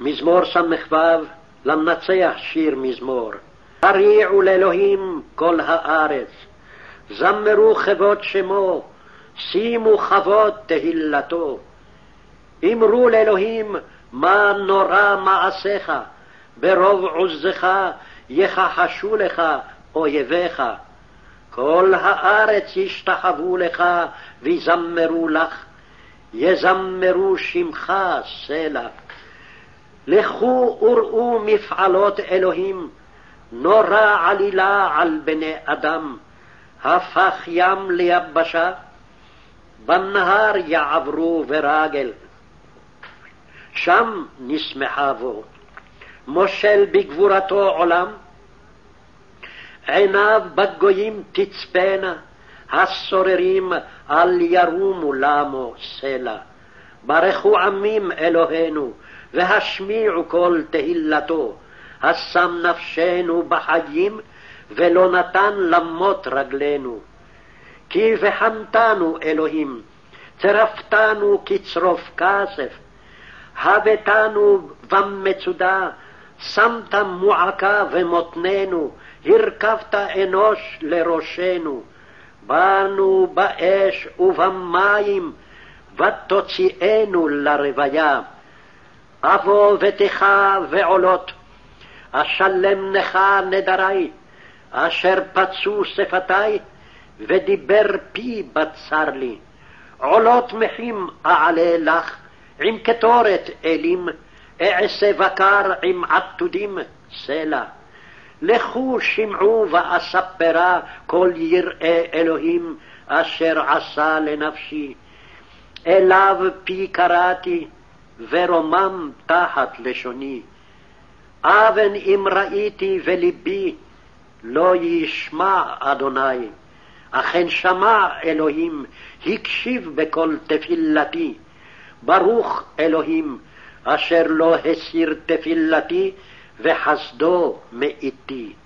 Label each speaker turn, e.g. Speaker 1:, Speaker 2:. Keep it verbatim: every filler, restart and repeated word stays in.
Speaker 1: מזמור ס"ו, למנצח שיר מזמור. הריעו לאלוהים כל הארץ, זמרו כבוד שמו, שימו כבוד תהילתו. אמרו לאלוהים מה נורא מעשיך, ברוב עוזך יכחשו לך אויביך. כל הארץ ישתחוו לך ויזמרו לך, יזמרו שמך סלע. לכו וראו מפעלות אלוהים, נורא עלילה על בני אדם. הפך ים ליבשה, בנהר יעברו ברגל. שם נשמחה בו, מושל בגבורתו עולם. עיניו בגויים תצפנה, הסוררים אל ירומו למו סלע. ברכו עמים אלוהינו, והשמיעו כל תהילתו. השם נפשנו בחיים, ולא נתן למות רגלינו. כי וחמתנו אלוהים, צרפתנו כצרוף כסף. הבאתנו במצודה, שמת מועקה ומותננו, הרכבת אנוש לראשנו. באנו באש ובמים, ותוציאנו לרוויה. אבוא ותך ועולות, אשלם לך נדרי, אשר פצו שפתי, ודיבר פי בצר לי. עולות מחים אעלה לך, עם קטורת אלים, אעשה בקר עם עתודים סלע. לכו שמעו ואספרה כל יראי אלוהים, אשר עשה לנפשי. אליו פי קראתי, ורומם תחת לשוני. אבן אם ראיתי וליבי, לא ישמע אדוני. אכן שמע אלוהים, הקשיב בכל תפילתי. ברוך אלוהים, אשר לא הסיר תפילתי, וחסדו מאיתי.